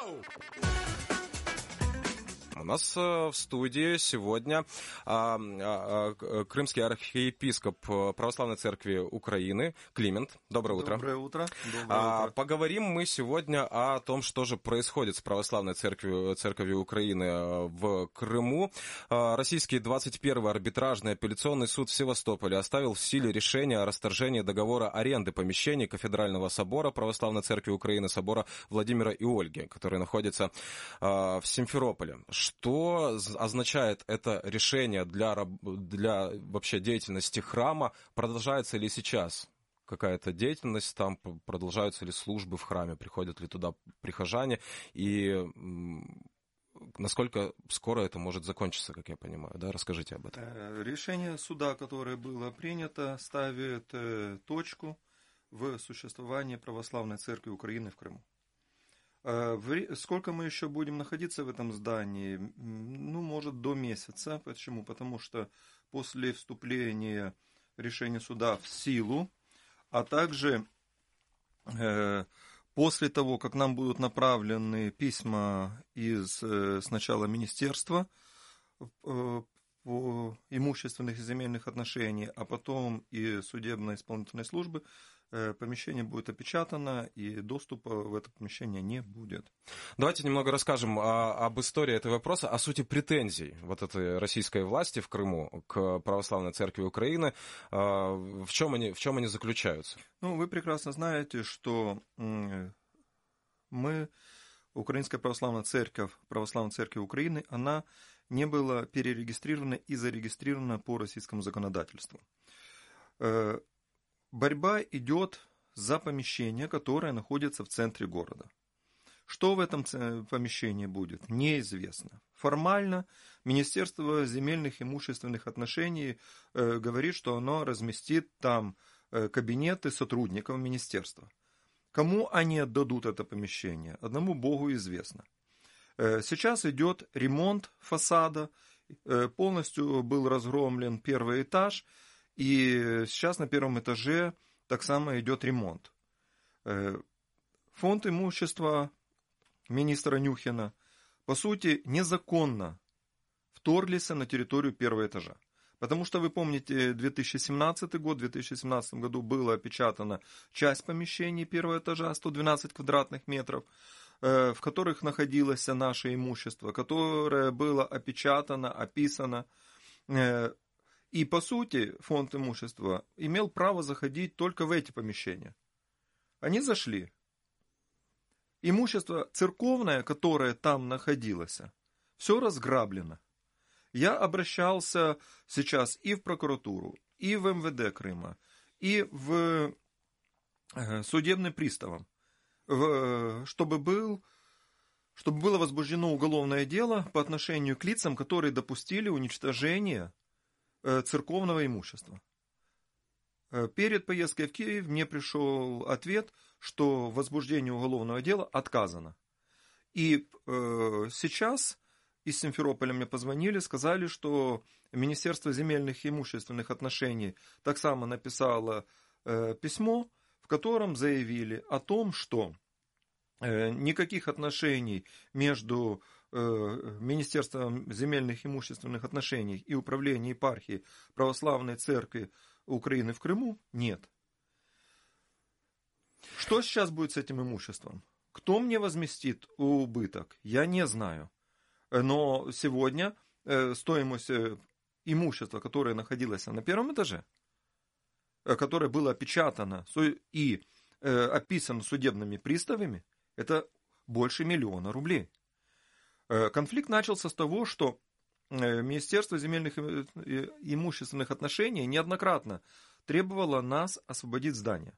У нас в студии сегодня крымский архиепископ Православной Церкви Украины Климент. Доброе утро. Доброе утро. Доброе утро. Поговорим мы сегодня о том, что же происходит с Православной Церковью Украины в Крыму. Российский 21-й арбитражный апелляционный суд в Севастополе оставил в силе решение о расторжении договора аренды помещений Кафедрального собора Православной Церкви Украины, собора Владимира и Ольги, который находится в Симферополе. Что означает это решение для вообще деятельности храма? Продолжается ли сейчас какая-то деятельность там? Продолжаются ли службы в храме? Приходят ли туда прихожане? И насколько скоро это может закончиться, как я понимаю? Да? Расскажите об этом. Решение суда, которое было принято, ставит точку в существовании Православной Церкви Украины в Крыму. Сколько мы еще будем находиться в этом здании? Может, до месяца. Почему? Потому что после вступления решения суда в силу, а также после того, как нам будут направлены письма из сначала Министерства по имущественных и земельных отношений, а потом и судебно-исполнительной службы, помещение будет опечатано, и доступа в это помещение не будет. Давайте немного расскажем об истории этого вопроса, о сути претензий вот этой российской власти в Крыму к Православной Церкви Украины. В чем они заключаются? Вы прекрасно знаете, что Украинская Православная Церковь Украины, она не была перерегистрирована и зарегистрирована по российскому законодательству. Борьба идет за помещение, которое находится в центре города. Что в этом помещении будет, неизвестно. Формально Министерство земельных и имущественных отношений говорит, что оно разместит там кабинеты сотрудников министерства. Кому они отдадут это помещение, одному Богу известно. Сейчас идет ремонт фасада, полностью был разгромлен первый этаж, и сейчас на первом этаже так само идет ремонт. Фонд имущества министра Нюхина, по сути, незаконно вторглись на территорию первого этажа. Потому что, вы помните, 2017 год, в 2017 году была опечатана часть помещений первого этажа, 112 квадратных метров, в которых находилось наше имущество, которое было опечатано, описано. И, по сути, фонд имущества имел право заходить только в эти помещения. Они зашли. Имущество церковное, которое там находилось, все разграблено. Я обращался сейчас и в прокуратуру, и в МВД Крыма, и в судебный пристав, чтобы было возбуждено уголовное дело по отношению к лицам, которые допустили уничтожение церковного имущества. Перед поездкой в Киев мне пришел ответ, что возбуждение уголовного дела отказано. И сейчас из Симферополя мне позвонили, сказали, что Министерство земельных и имущественных отношений так само написало письмо, в котором заявили о том, что никаких отношений между Министерством земельных и имущественных отношений и Управлением епархии Православной Церкви Украины в Крыму нет. Что сейчас будет с этим имуществом? Кто мне возместит убыток? Я не знаю. Но сегодня стоимость имущества, которое находилось на первом этаже, которое было опечатано и описано судебными приставами, это больше 1 000 000 рублей. Конфликт начался с того, что Министерство земельных и имущественных отношений неоднократно требовало нас освободить здание.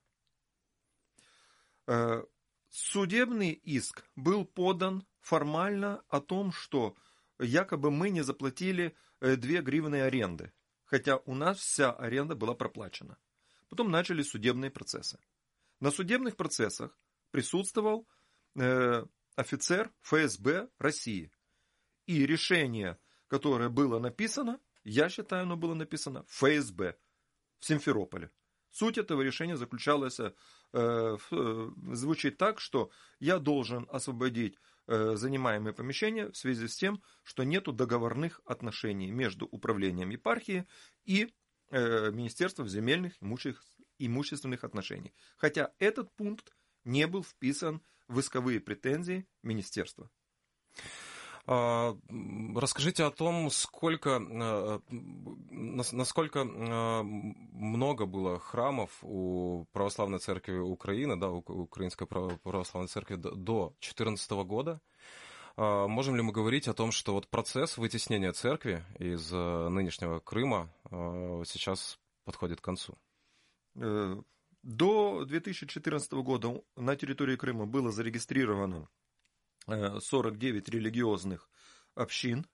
Судебный иск был подан формально о том, что якобы мы не заплатили 2 гривны аренды, хотя у нас вся аренда была проплачена. Потом начались судебные процессы. На судебных процессах присутствовал офицер ФСБ России. И решение, которое было написано, я считаю, оно было написано в ФСБ в Симферополе. Суть этого решения заключалась, звучит так, что я должен освободить занимаемые помещения в связи с тем, что нет договорных отношений между управлением епархии и Министерством земельных имущественных отношений. Хотя этот пункт не был вписан в исковые претензии министерства. Расскажите о том, насколько много было храмов у Православной Церкви Украины, да, у Украинской Православной Церкви до 2014 года. Можем ли мы говорить о том, что вот процесс вытеснения церкви из нынешнего Крыма сейчас подходит к концу? До 2014 года на территории Крыма было зарегистрировано 49 религиозных общин.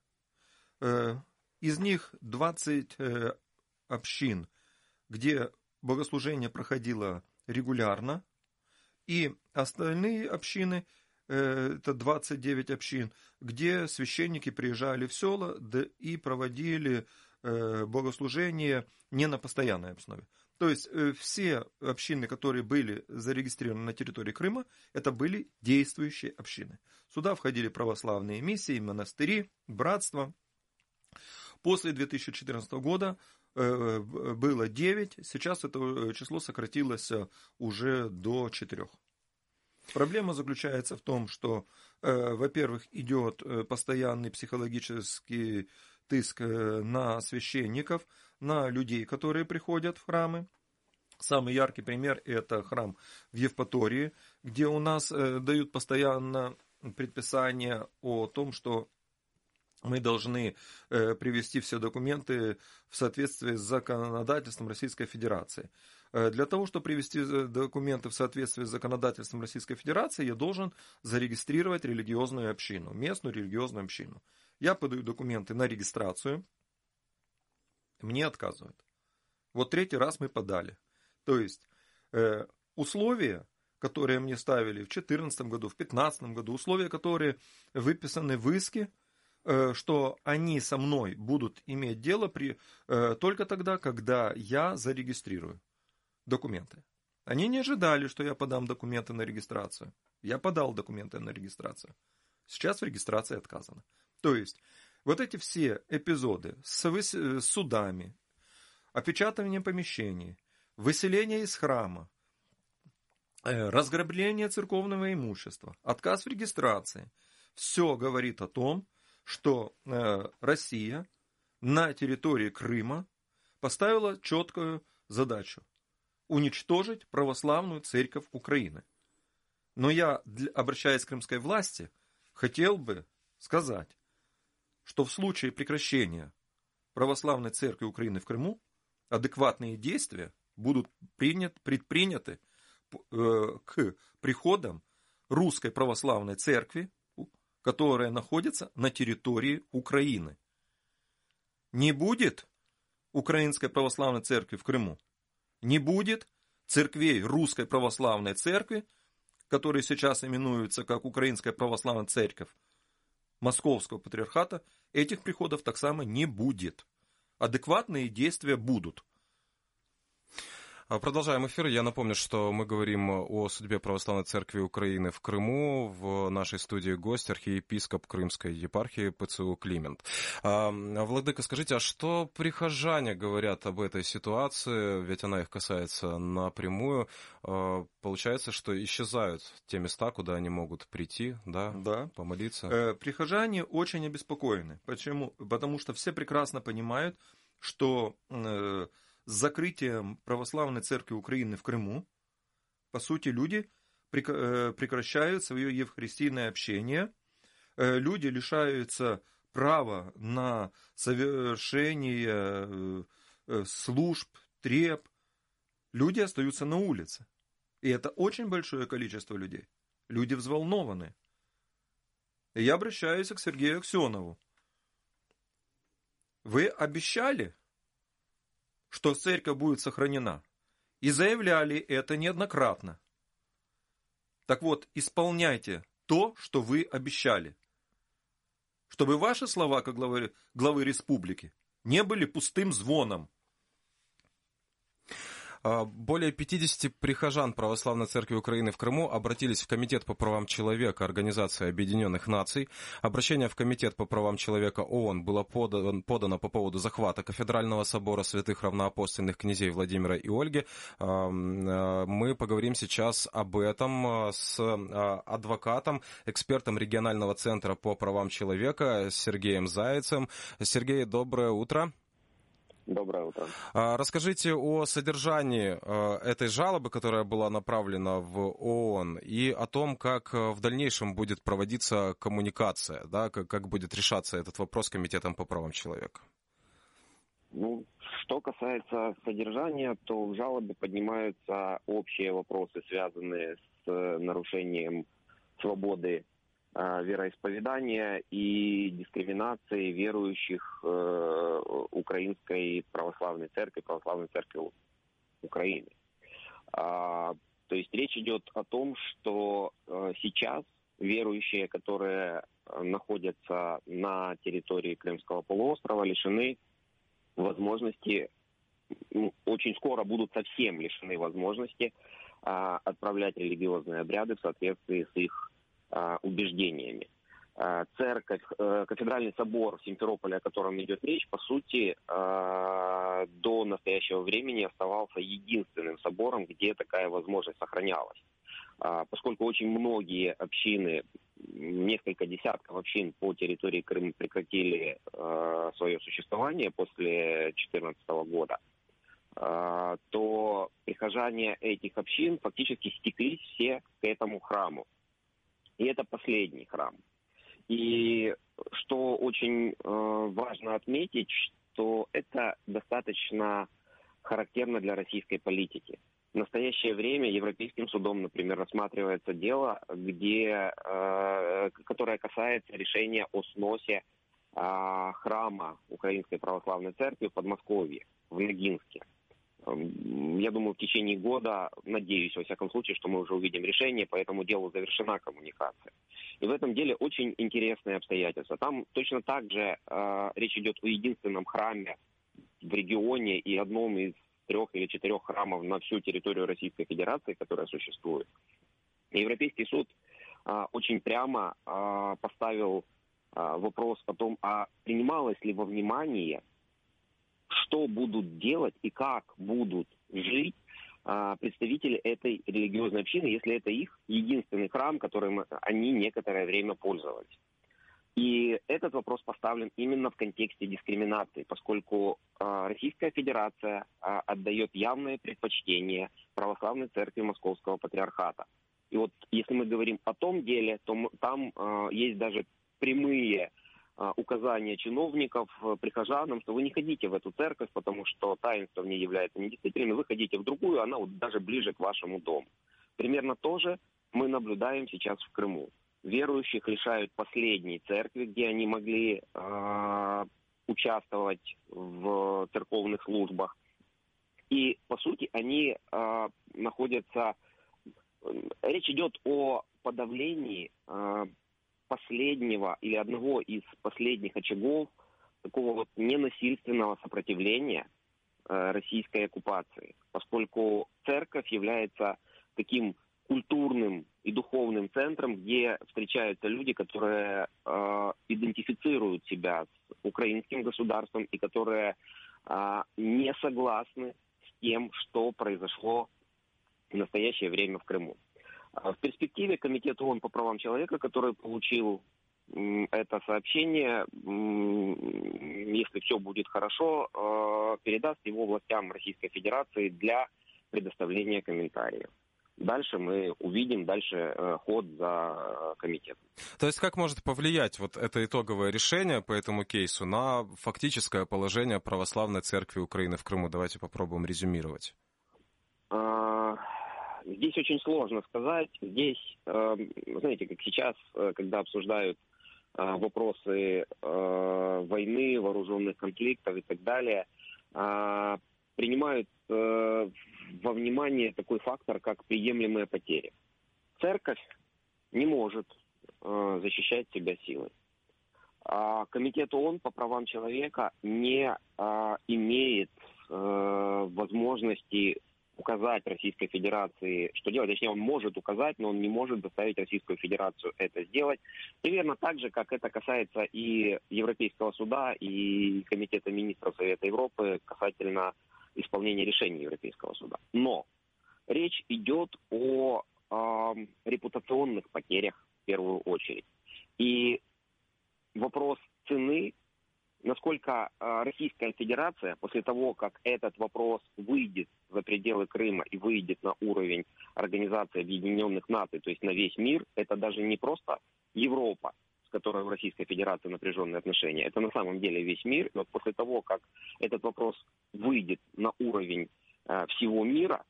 Из них 20 общин, где богослужение проходило регулярно, и остальные общины, это 29 общин, где священники приезжали в села и проводили богослужение не на постоянной основе. То есть все общины, которые были зарегистрированы на территории Крыма, это были действующие общины. Сюда входили православные миссии, монастыри, братства. После 2014 года было 9, сейчас это число сократилось уже до 4. Проблема заключается в том, что, во-первых, идет постоянный психологический тыск на священников, на людей, которые приходят в храмы. Самый яркий пример – это храм в Евпатории, где у нас дают постоянно предписание о том, что мы должны привести все документы в соответствии с законодательством Российской Федерации. Для того, чтобы привести документы в соответствии с законодательством Российской Федерации, я должен зарегистрировать религиозную общину, местную религиозную общину. Я подаю документы на регистрацию, мне отказывают. Вот 3-й раз мы подали. То есть условия, которые мне ставили в 2014 году, в 2015 году, условия, которые выписаны в иске, что они со мной будут иметь дело только тогда, когда я зарегистрирую документы. Они не ожидали, что я подам документы на регистрацию. Я подал документы на регистрацию. Сейчас в регистрации отказано. То есть вот эти все эпизоды с судами, опечатывание помещений, выселение из храма, разграбление церковного имущества, отказ в регистрации, все говорит о том, что Россия на территории Крыма поставила четкую задачу – уничтожить православную церковь Украины. Но я, обращаясь к крымской власти, хотел бы сказать, что в случае прекращения православной церкви Украины в Крыму адекватные действия будут предприняты к приходам русской православной церкви, которая находится на территории Украины. Не будет Украинской православной церкви в Крыму, не будет церквей русской православной церкви, которые сейчас именуются как Украинская православная церковь Московского патриархата, этих приходов так само не будет. Адекватные действия будут. Продолжаем эфир. Я напомню, что мы говорим о судьбе Православной Церкви Украины в Крыму. В нашей студии гость, архиепископ Крымской епархии ПЦУ Климент. Владыка, скажите, а что прихожане говорят об этой ситуации? Ведь она их касается напрямую. Получается, что исчезают те места, куда они могут прийти, да. Помолиться. Прихожане очень обеспокоены. Почему? Потому что все прекрасно понимают, что с закрытием Православной Церкви Украины в Крыму, по сути, люди прекращают свое евхаристийное общение, люди лишаются права на совершение служб, треб, люди остаются на улице. И это очень большое количество людей. Люди взволнованы. И я обращаюсь к Сергею Аксенову. Вы обещали, что церковь будет сохранена. И заявляли это неоднократно. Так вот, исполняйте то, что вы обещали. Чтобы ваши слова, как главы республики, не были пустым звоном. Более 50 прихожан Православной Церкви Украины в Крыму обратились в Комитет по правам человека Организации Объединенных Наций. Обращение в Комитет по правам человека ООН было подано по поводу захвата Кафедрального собора святых равноапостольных князей Владимира и Ольги. Мы поговорим сейчас об этом с адвокатом, экспертом регионального центра по правам человека Сергеем Зайцем. Сергей, доброе утро. Доброе утро. Расскажите о содержании этой жалобы, которая была направлена в ООН, и о том, как в дальнейшем будет проводиться коммуникация, да, как будет решаться этот вопрос Комитетом по правам человека. Ну, что касается содержания, то в жалобе поднимаются общие вопросы, связанные с нарушением свободы вероисповедания и дискриминации верующих Украинской Православной Церкви Украины. То есть речь идет о том, что сейчас верующие, которые находятся на территории Крымского полуострова, лишены возможности, очень скоро будут совсем лишены возможности отправлять религиозные обряды в соответствии с их убеждениями. Церковь, кафедральный собор в Симферополе, о котором идет речь, по сути, до настоящего времени оставался единственным собором, где такая возможность сохранялась. Поскольку очень многие общины, несколько десятков общин по территории Крыма прекратили свое существование после 2014 года, то прихожане этих общин фактически стеклись все к этому храму. И это последний храм. И что очень важно отметить, что это достаточно характерно для российской политики. В настоящее время Европейским судом, например, рассматривается дело, которое касается решения о сносе храма Украинской Православной Церкви в Подмосковье, в Ногинске. Я думаю, в течение года, надеюсь, во всяком случае, что мы уже увидим решение, по этому делу завершена коммуникация. И в этом деле очень интересные обстоятельства. Там точно так же речь идет о единственном храме в регионе и одном из 3 или 4 храмов на всю территорию Российской Федерации, которая существует. И Европейский суд очень прямо поставил вопрос о том, принималось ли во внимание, что будут делать и как будут жить представители этой религиозной общины, если это их единственный храм, которым они некоторое время пользовались. И этот вопрос поставлен именно в контексте дискриминации, поскольку Российская Федерация отдает явное предпочтение Православной Церкви Московского Патриархата. И вот если мы говорим о том деле, то там есть даже прямые указания чиновников прихожанам, что вы не ходите в эту церковь, потому что таинство в ней является недействительным, вы ходите в другую, она вот даже ближе к вашему дому. Примерно то же мы наблюдаем сейчас в Крыму. Верующих лишают последней церкви, где они могли участвовать в церковных службах. И, по сути, они находятся... Речь идет о подавлении последнего или одного из последних очагов такого вот ненасильственного сопротивления российской оккупации, поскольку церковь является таким культурным и духовным центром, где встречаются люди, которые идентифицируют себя с украинским государством и которые не согласны с тем, что произошло в настоящее время в Крыму. В перспективе Комитет ООН по правам человека, который получил это сообщение, если все будет хорошо, передаст его властям Российской Федерации для предоставления комментариев. Дальше мы увидим ход за комитетом. То есть как может повлиять вот это итоговое решение по этому кейсу на фактическое положение Православной Церкви Украины в Крыму? Давайте попробуем резюмировать. Здесь очень сложно сказать. Здесь, знаете, как сейчас, когда обсуждают вопросы войны, вооруженных конфликтов и так далее, принимают во внимание такой фактор, как приемлемые потери. Церковь не может защищать себя силой. Комитет ООН по правам человека не имеет возможности указать Российской Федерации, что делать. Точнее, он может указать, но он не может заставить Российскую Федерацию это сделать. Примерно так же, как это касается и Европейского суда, и Комитета министров Совета Европы касательно исполнения решений Европейского суда. Но речь идет о репутационных потерях в первую очередь. И вопрос цены, насколько Российская Федерация после того, как этот вопрос выйдет за пределы Крыма и выйдет на уровень Организации Объединенных Наций, то есть на весь мир, это даже не просто Европа, с которой в Российской Федерации напряженные отношения, это на самом деле весь мир. И вот после того, как этот вопрос выйдет на уровень всего мира,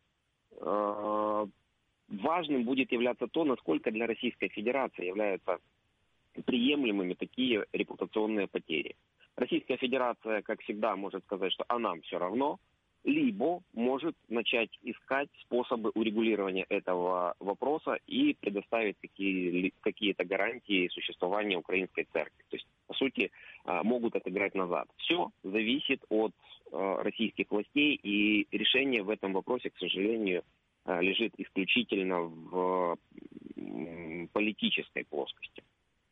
важным будет являться то, насколько для Российской Федерации являются приемлемыми такие репутационные потери. Российская Федерация, как всегда, может сказать, что а нам все равно, либо может начать искать способы урегулирования этого вопроса и предоставить какие-то гарантии существования украинской церкви. То есть, по сути, могут отыграть назад. Все зависит от российских властей, и решение в этом вопросе, к сожалению, лежит исключительно в политической плоскости.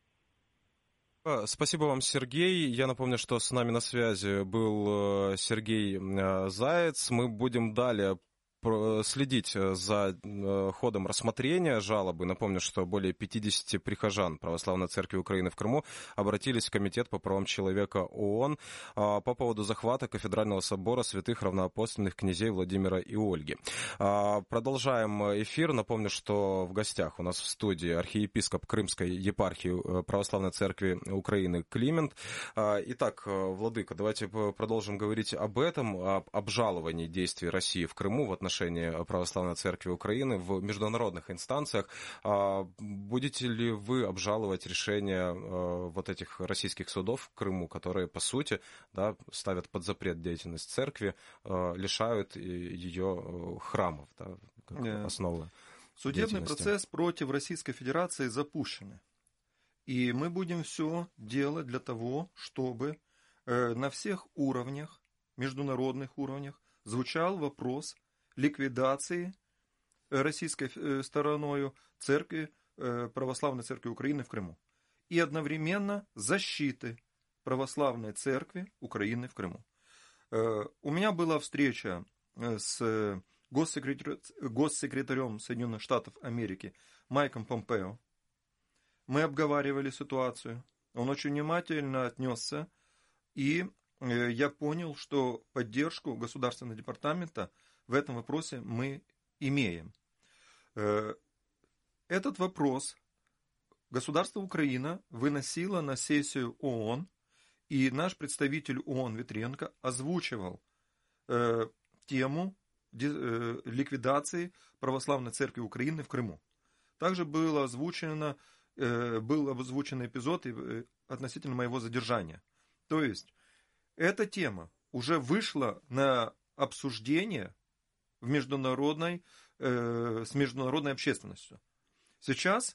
Спасибо вам, Сергей. Я напомню, что с нами на связи был Сергей Заяц. Мы будем далее следить за ходом рассмотрения жалобы. Напомню, что более 50 прихожан Православной Церкви Украины в Крыму обратились в Комитет по правам человека ООН по поводу захвата Кафедрального собора святых равноапостольных князей Владимира и Ольги. Продолжаем эфир. Напомню, что в гостях у нас в студии архиепископ Крымской епархии Православной Церкви Украины Климент. Итак, владыка, давайте продолжим говорить об этом, об обжаловании действий России в Крыму в отношении Православной Церкви Украины в международных инстанциях. Будете ли вы обжаловать решения вот этих российских судов в Крыму, которые, по сути, да, ставят под запрет деятельность церкви, лишают ее храмов, да, как основы? Судебный процесс против Российской Федерации запущен. И мы будем все делать для того, чтобы на всех уровнях, международных уровнях, звучал вопрос ликвидации российской стороною церкви, Православной Церкви Украины в Крыму. И одновременно защиты Православной Церкви Украины в Крыму. У меня была встреча с госсекретарем Соединенных Штатов Америки Майком Помпео. Мы обговаривали ситуацию. Он очень внимательно отнесся, и я понял, что поддержку Государственного департамента в этом вопросе мы имеем. Этот вопрос государство Украина выносило на сессию ООН, и наш представитель ООН Ветренко озвучивал тему ликвидации Православной Церкви Украины в Крыму. Также был озвучен эпизод относительно моего задержания. То есть, эта тема уже вышла на обсуждение с международной общественностью. Сейчас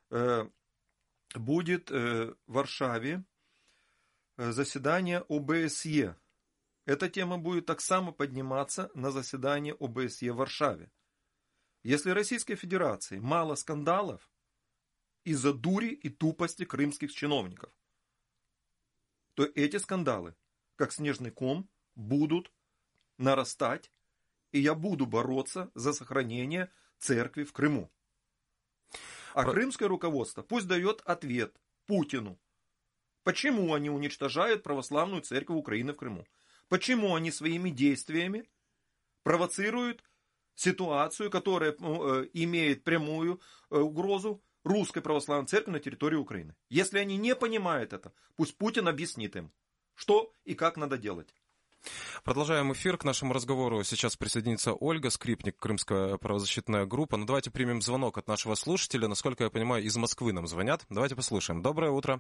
будет в Варшаве заседание ОБСЕ. Эта тема будет так само подниматься на заседании ОБСЕ в Варшаве. Если Российской Федерации мало скандалов из-за дури и тупости крымских чиновников, то эти скандалы, как снежный ком, будут нарастать, и я буду бороться за сохранение церкви в Крыму. А крымское руководство пусть дает ответ Путину. Почему они уничтожают православную церковь Украины в Крыму? Почему они своими действиями провоцируют ситуацию, которая имеет прямую угрозу русской православной церкви на территории Украины? Если они не понимают это, пусть Путин объяснит им, что и как надо делать. Продолжаем эфир. К нашему разговору сейчас присоединится Ольга Скрипник, Крымская правозащитная группа. Но давайте примем звонок от нашего слушателя. Насколько я понимаю, из Москвы нам звонят. Давайте послушаем. Доброе утро.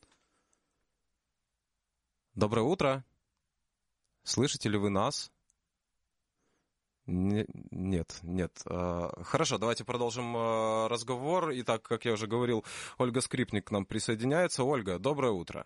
Доброе утро. Слышите ли вы нас? Нет. Хорошо, давайте продолжим разговор. Итак, как я уже говорил, Ольга Скрипник к нам присоединяется. Ольга, доброе утро.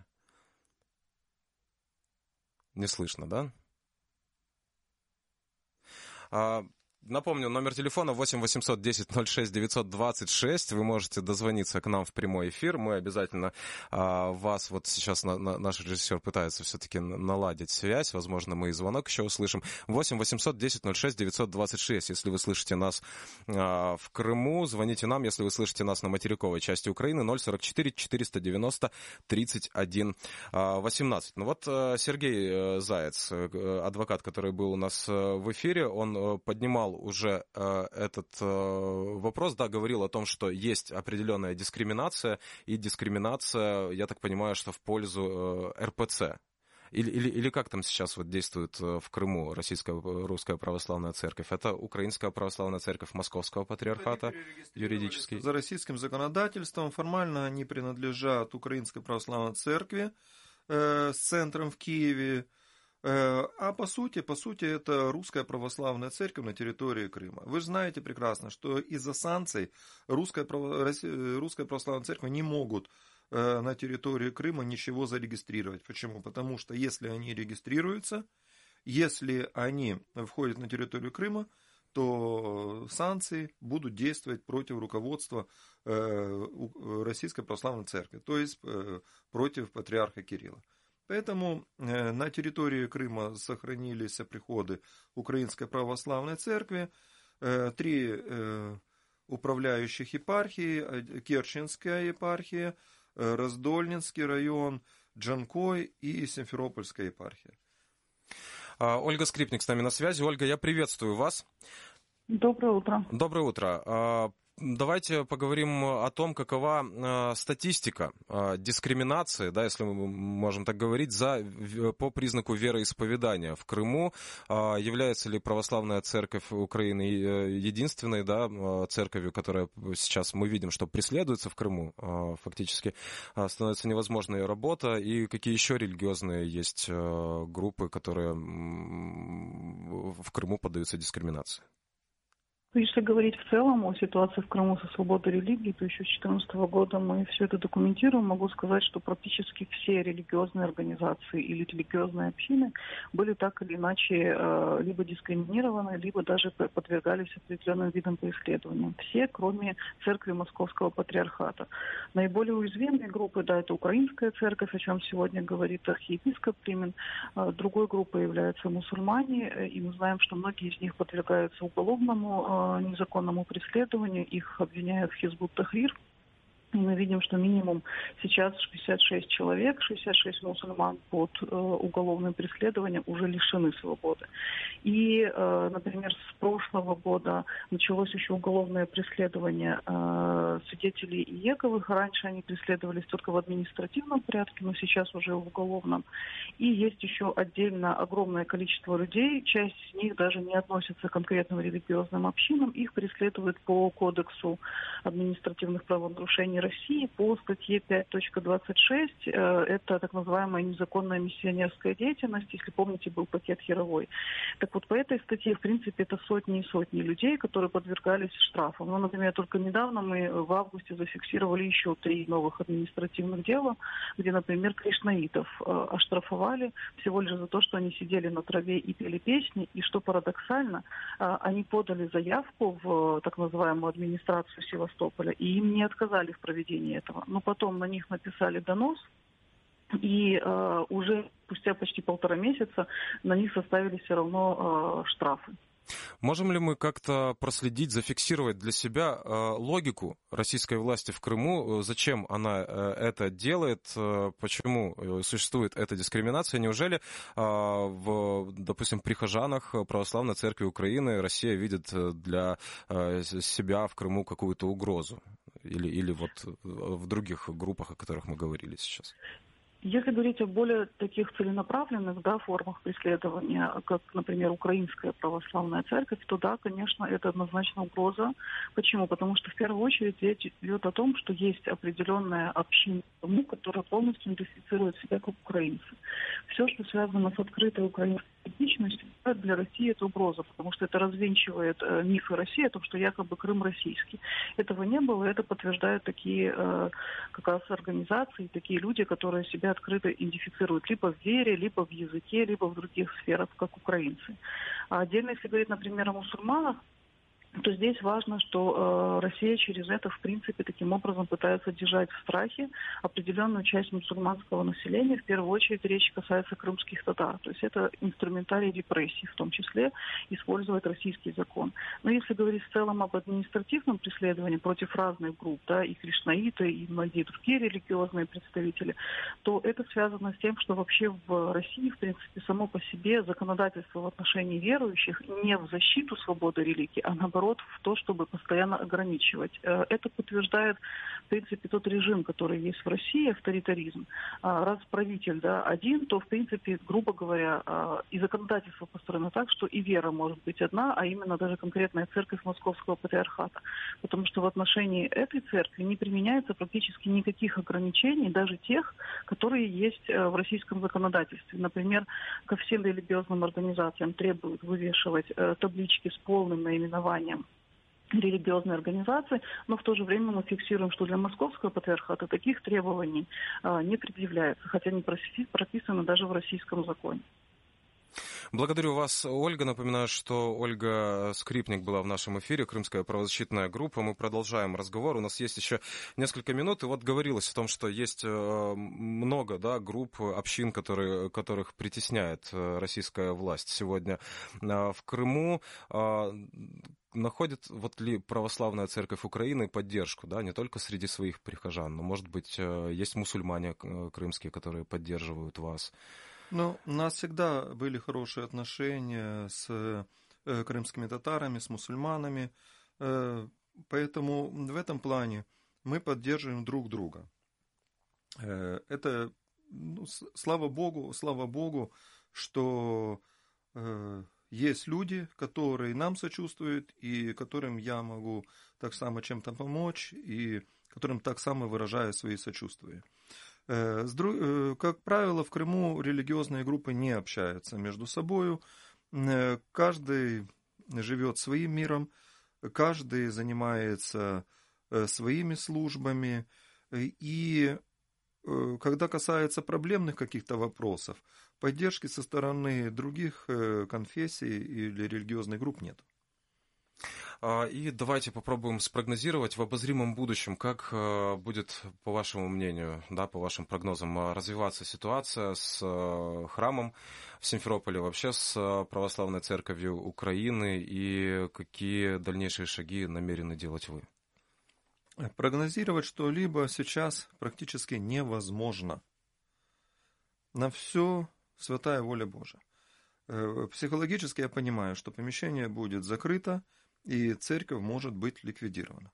Не слышно, да? Напомню, номер телефона 8 800 10 06 926. Вы можете дозвониться к нам в прямой эфир. Мы обязательно вас, вот сейчас наш режиссер пытается все-таки наладить связь. Возможно, мы и звонок еще услышим. 8 800 10 06 926. Если вы слышите нас в Крыму, звоните нам. Если вы слышите нас на материковой части Украины, 044 490 31 18. Ну вот Сергей Заяц, адвокат, который был у нас в эфире, он поднимал уже этот вопрос, да, говорил о том, что есть определенная дискриминация, и дискриминация, я так понимаю, что в пользу РПЦ. Или как там сейчас вот действует в Крыму Российско-Русская Православная Церковь? Это Украинская Православная Церковь Московского Патриархата юридически? За российским законодательством формально они принадлежат Украинской Православной Церкви с центром в Киеве, а по сути, это Русская Православная Церковь на территории Крыма. Вы же знаете прекрасно, что из-за санкций Русская Православная Церковь не могут на территории Крыма ничего зарегистрировать. Почему? Потому что если они регистрируются, если они входят на территорию Крыма, то санкции будут действовать против руководства Российской Православной Церкви, то есть против патриарха Кирилла. Поэтому на территории Крыма сохранились приходы Украинской Православной Церкви, 3 управляющих епархии: Керченская епархия, Раздольнинский район, Джанкой и Симферопольская епархия. Ольга Скрипник с нами на связи. Ольга, я приветствую вас. Доброе утро. Доброе утро. Давайте поговорим о том, какова статистика дискриминации, да, если мы можем так говорить, по признаку вероисповедания в Крыму. Является ли Православная Церковь Украины единственной, да, церковью, которая сейчас мы видим, что преследуется в Крыму, фактически становится невозможной ее работа, и какие еще религиозные есть группы, которые в Крыму поддаются дискриминации? Если говорить в целом о ситуации в Крыму со свободой религии, то еще с 2014 года мы все это документируем. Могу сказать, что практически все религиозные организации или религиозные общины были так или иначе либо дискриминированы, либо даже подвергались определенным видам преследования. Все, кроме церкви Московского Патриархата. Наиболее уязвимые группы, да, это Украинская Церковь, о чем сегодня говорит архиепископ Примен. Другой группой являются мусульмане, и мы знаем, что многие из них подвергаются уголовному незаконному преследованию, их обвиняют в Хизбут-Тахрир. И мы видим, что минимум сейчас 66 человек, 66 мусульман под уголовным преследованием уже лишены свободы. И, например, с прошлого года началось еще уголовное преследование свидетелей Иеговых. Раньше они преследовались только в административном порядке, но сейчас уже в уголовном. И есть еще отдельно огромное количество людей, часть из них даже не относится к конкретным религиозным общинам, их преследуют по кодексу административных правонарушений России по статье 5.26. Это так называемая незаконная миссионерская деятельность. Если помните, был пакет Яровой. Так вот, по этой статье, в принципе, это сотни и сотни людей, которые подвергались штрафам. Ну, например, только недавно мы в августе зафиксировали еще 3 новых административных дела, где, например, кришнаитов оштрафовали всего лишь за то, что они сидели на траве и пели песни. И что парадоксально, они подали заявку в так называемую администрацию Севастополя, и им не отказали в проведении этого. Но потом на них написали донос, и уже спустя почти 1,5 месяца на них составили все равно штрафы. Можем ли мы как-то проследить, зафиксировать для себя логику российской власти в Крыму? Зачем она это делает? Почему существует эта дискриминация? Неужели в, допустим, прихожанах Православной Церкви Украины Россия видит для себя в Крыму какую-то угрозу? Или вот в других группах, о которых мы говорили сейчас? Если говорить о более таких целенаправленных, да, формах преследования, как, например, Украинская Православная Церковь, то да, конечно, это однозначно угроза. Почему? Потому что в первую очередь речь идет о том, что есть определенная община, которая полностью идентифицирует себя как украинцы. Все, что связано с открытой украинской этничностью, для России это угроза, потому что это развенчивает мифы России о том, что якобы Крым российский. Этого не было, и это подтверждают такие как раз организации, такие люди, которые себя открыто идентифицируют либо в вере, либо в языке, либо в других сферах, как украинцы. А отдельно, если говорить, например, о мусульманах, то здесь важно, что Россия через это, в принципе, таким образом пытается держать в страхе определенную часть мусульманского населения. В первую очередь речь касается крымских татар. То есть это инструментарий репрессий, в том числе использовать российский закон. Но если говорить в целом об административном преследовании против разных групп, да, и кришнаиты, и многие другие религиозные представители, то это связано с тем, что вообще в России, в принципе, само по себе законодательство в отношении верующих не в защиту свободы религии, а наоборот в то, чтобы постоянно ограничивать. Это подтверждает, в принципе, тот режим, который есть в России, авторитаризм. Раз правитель, да, один, то, в принципе, грубо говоря, и законодательство построено так, что и вера может быть одна, а именно даже конкретная церковь Московского патриархата. Потому что в отношении этой церкви не применяется практически никаких ограничений, даже тех, которые есть в российском законодательстве. Например, ко всем религиозным организациям требуют вывешивать таблички с полным наименованием религиозной организации, но в то же время мы фиксируем, что для Московского патриархата таких требований не предъявляется, хотя не прописано даже в российском законе. Благодарю вас, Ольга. Напоминаю, что Ольга Скрипник была в нашем эфире, Крымская правозащитная группа. Мы продолжаем разговор. У нас есть еще несколько минут. И вот говорилось о том, что есть много, да, групп, общин, которых притесняет российская власть сегодня в Крыму. Находит вот ли православная церковь Украины поддержку, да, не только среди своих прихожан, но, может быть, есть мусульмане крымские, которые поддерживают вас? Ну, у нас всегда были хорошие отношения с крымскими татарами, с мусульманами, поэтому в этом плане мы поддерживаем друг друга. Это, ну, слава Богу, что есть люди, которые нам сочувствуют, и которым я могу так само чем-то помочь, и которым так само выражаю свои сочувствия. Как правило, в Крыму религиозные группы не общаются между собой. Каждый живет своим миром, каждый занимается своими службами. И когда касается проблемных каких-то вопросов, поддержки со стороны других конфессий или религиозных групп нет. И давайте попробуем спрогнозировать в обозримом будущем, как будет, по вашему мнению, да, по вашим прогнозам, развиваться ситуация с храмом в Симферополе, вообще с православной церковью Украины, и какие дальнейшие шаги намерены делать вы? Прогнозировать что-либо сейчас практически невозможно. На все святая воля Божия. Психологически я понимаю, что помещение будет закрыто, и церковь может быть ликвидирована.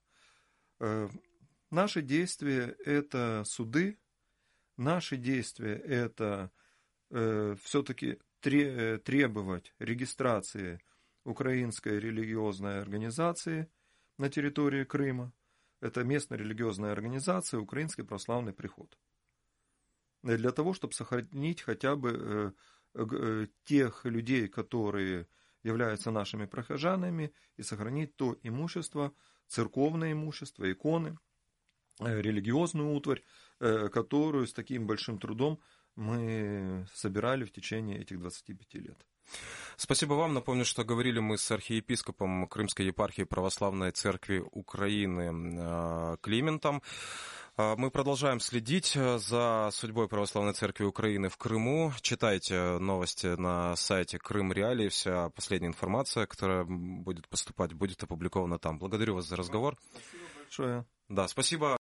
Наши действия – это суды, наши действия – это все-таки требовать регистрации украинской религиозной организации на территории Крыма. Это местная религиозная организация «Украинский православный приход». Для того, чтобы сохранить хотя бы тех людей, которые являются нашими прихожанами, и сохранить то имущество, церковное имущество, иконы, религиозную утварь, которую с таким большим трудом мы собирали в течение этих 25 лет. Спасибо вам. Напомню, что говорили мы с архиепископом Крымской епархии Православной Церкви Украины Климентом. Мы продолжаем следить за судьбой Православной Церкви Украины в Крыму. Читайте новости на сайте Крым Реалии. Вся последняя информация, которая будет поступать, будет опубликована там. Благодарю вас за разговор. Спасибо большое. Да, спасибо.